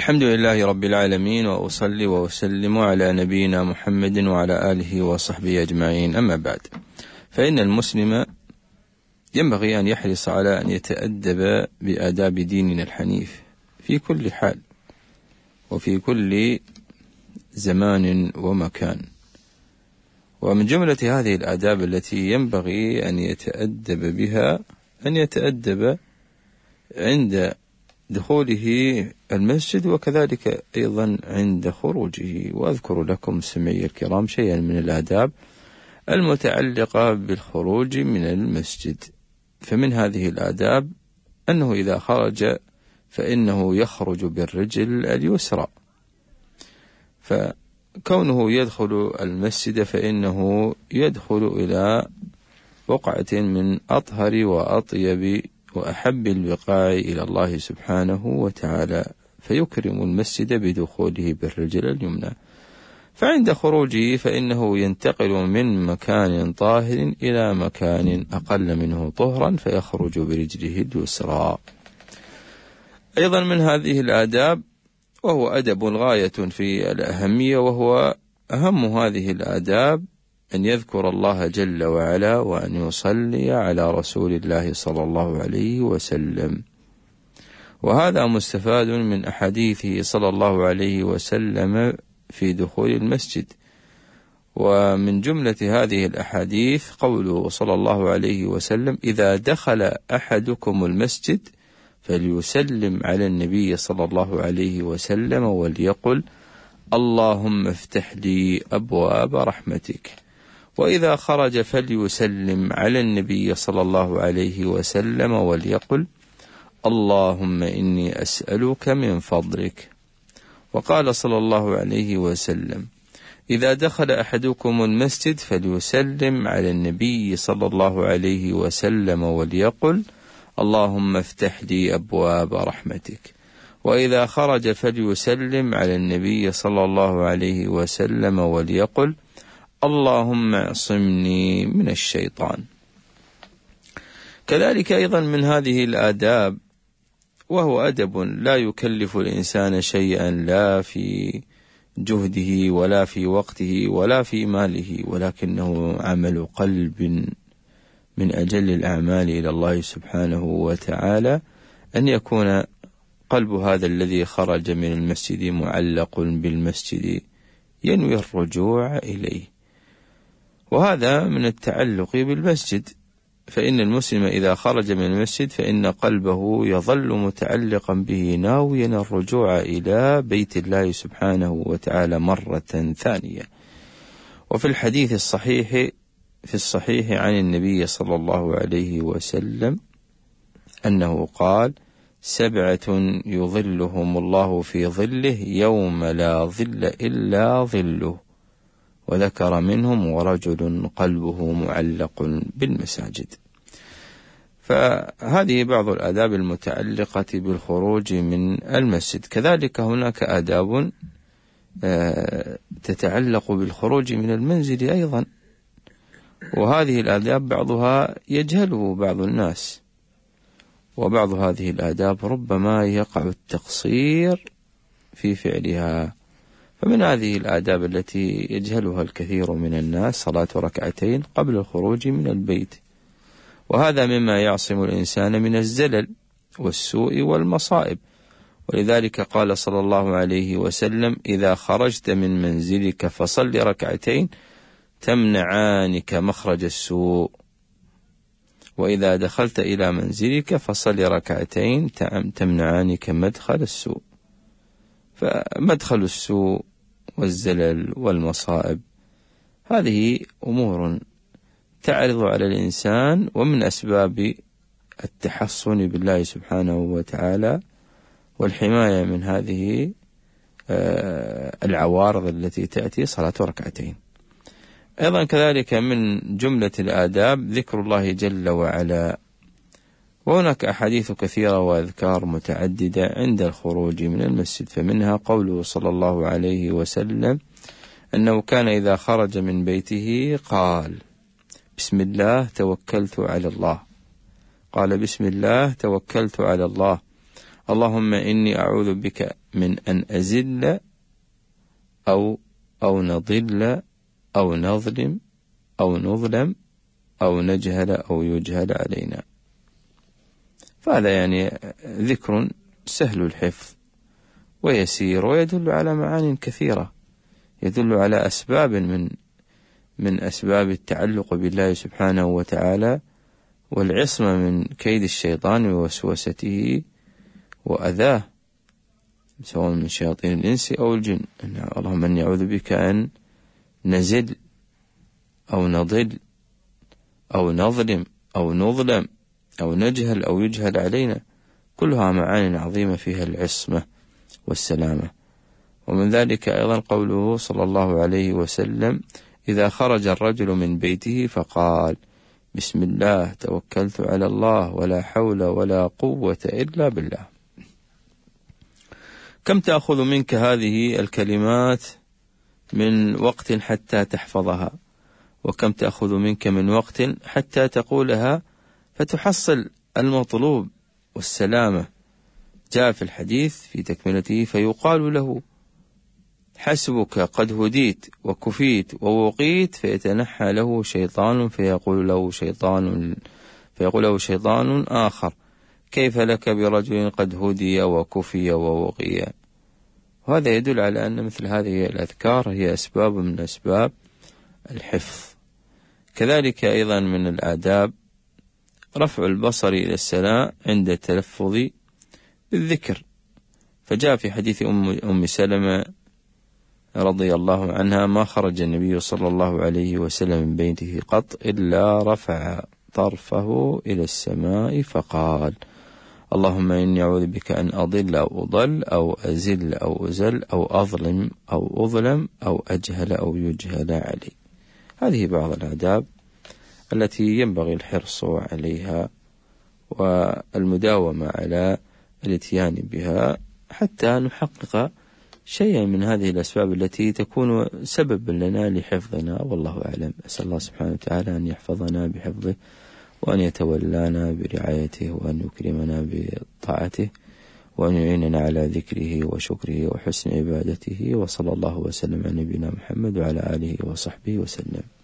الحمد لله رب العالمين، وأصلي وأسلم على نبينا محمد وعلى آله وصحبه أجمعين. أما بعد، فإن المسلم ينبغي أن يحرص على أن يتأدب بآداب ديننا الحنيف في كل حال وفي كل زمان ومكان. ومن جملة هذه الآداب التي ينبغي أن يتأدب بها أن يتأدب عند دخوله المسجد، وكذلك أيضا عند خروجه. وأذكر لكم سمعي الكرام شيئا من الآداب المتعلقة بالخروج من المسجد. فمن هذه الآداب أنه إذا خرج فإنه يخرج بالرجل اليسرى، فكونه يدخل المسجد فإنه يدخل إلى بقعة من أطهر وأطيب وأحب البقاع إلى الله سبحانه وتعالى، فيكرم المسجد بدخوله بالرجل اليمنى. فعند خروجه فإنه ينتقل من مكان طاهر إلى مكان أقل منه طهرا فيخرج برجله اليسرى. أيضا من هذه الآداب، وهو أدب غاية في الأهمية، وهو أهم هذه الآداب، أن يذكر الله جل وعلا وأن يصلي على رسول الله صلى الله عليه وسلم. وهذا مستفاد من أحاديثه صلى الله عليه وسلم في دخول المسجد. ومن جملة هذه الأحاديث قوله صلى الله عليه وسلم: إذا دخل أحدكم المسجد فليسلم على النبي صلى الله عليه وسلم وليقل: اللهم افتح لي أبواب رحمتك. وإذا خرج فليسلم على النبي صلى الله عليه وسلم وليقل: اللهم إني أسألك من فضلك. وقال صلى الله عليه وسلم: إذا دخل أحدكم المسجد فليسلم على النبي صلى الله عليه وسلم وليقل: اللهم افتح لي أبواب رحمتك. وإذا خرج فليسلم على النبي صلى الله عليه وسلم وليقل: اللهم اعصمني من الشيطان. كذلك أيضا من هذه الآداب، وهو أدب لا يكلف الإنسان شيئا، لا في جهده ولا في وقته ولا في ماله، ولكنه عمل قلب من أجل الأعمال إلى الله سبحانه وتعالى، أن يكون قلب هذا الذي خرج من المسجد معلق بالمسجد ينوي الرجوع إليه. وهذا من التعلق بالمسجد، فإن المسلم إذا خرج من المسجد فإن قلبه يظل متعلقا به ناويا الرجوع إلى بيت الله سبحانه وتعالى مرة ثانية. وفي الحديث الصحيح عن النبي صلى الله عليه وسلم أنه قال: 7 يظلهم الله في ظله يوم لا ظل إلا ظله. وذكر منهم: ورجل قلبه معلق بالمساجد. فهذه بعض الآداب المتعلقة بالخروج من المسجد. كذلك هناك آداب تتعلق بالخروج من المنزل أيضا، وهذه الآداب بعضها يجهله بعض الناس، وبعض هذه الآداب ربما يقع التقصير في فعلها. فمن هذه الآداب التي يجهلها الكثير من الناس صلاة ركعتين قبل الخروج من البيت، وهذا مما يعصم الإنسان من الزلل والسوء والمصائب. ولذلك قال صلى الله عليه وسلم: إذا خرجت من منزلك فصل ركعتين تمنعانك مخرج السوء، وإذا دخلت إلى منزلك فصل ركعتين تمنعانك مدخل السوء. فمدخل السوء والزلل والمصائب هذه أمور تعرض على الإنسان، ومن أسباب التحصن بالله سبحانه وتعالى والحماية من هذه العوارض التي تأتي صلاة ركعتين. أيضا كذلك من جملة الآداب ذكر الله جل وعلا، وهناك أحاديث كثيرة وأذكار متعددة عند الخروج من المسجد. فمنها قوله صلى الله عليه وسلم أنه كان إذا خرج من بيته قال: بسم الله توكلت على الله. قال: بسم الله توكلت على الله، اللهم إني أعوذ بك من أن أزل أو نضل أو نظلم أو نظلم أو نجهل أو يجهل علينا. فهذا يعني ذكر سهل الحفظ ويسير، ويدل على معان كثيرة، يدل على أسباب من أسباب التعلق بالله سبحانه وتعالى والعصمة من كيد الشيطان ووسوسته وأذاه، سواء من شياطين الإنس أو الجن. اللهم إني أعوذ بك أن نزل أو نضل أو نظلم أو نظلم أو نجهل أو يجهل علينا، كلها معاني عظيمة فيها العصمة والسلامة. ومن ذلك أيضا قوله صلى الله عليه وسلم: إذا خرج الرجل من بيته فقال: بسم الله توكلت على الله ولا حول ولا قوة إلا بالله. كم تأخذ منك هذه الكلمات من وقت حتى تحفظها، وكم تأخذ منك من وقت حتى تقولها فتحصل المطلوب والسلامة. جاء في الحديث في تكملته: فيقال له: حسبك قد هديت وكفيت ووقيت، فيتنحى له شيطان فيقول له شيطان آخر: كيف لك برجل قد هدي وكفي ووقي. وهذا يدل على أن مثل هذه الأذكار هي أسباب من أسباب الحفظ. كذلك أيضا من الآداب رفع البصر إلى السماء عند التلفظ بالذكر، فجاء في حديث أم سلمة رضي الله عنها: ما خرج النبي صلى الله عليه وسلم من بيته قط إلا رفع طرفه إلى السماء فقال: اللهم إني أعوذ بك أن أضل أو أضل أو أزل أو أزل أو أظلم أو أظلم أو أجهل أو يجهل علي. هذه بعض الآداب التي ينبغي الحرص عليها والمداومة على الاتيان بها حتى نحقق شيئا من هذه الأسباب التي تكون سببا لنا لحفظنا، والله أعلم. أسأل الله سبحانه وتعالى أن يحفظنا بحفظه، وأن يتولانا برعايته، وأن يكرمنا بطاعته، وأن يعيننا على ذكره وشكره وحسن عبادته. وصلى الله وسلم على نبينا محمد وعلى آله وصحبه وسلم.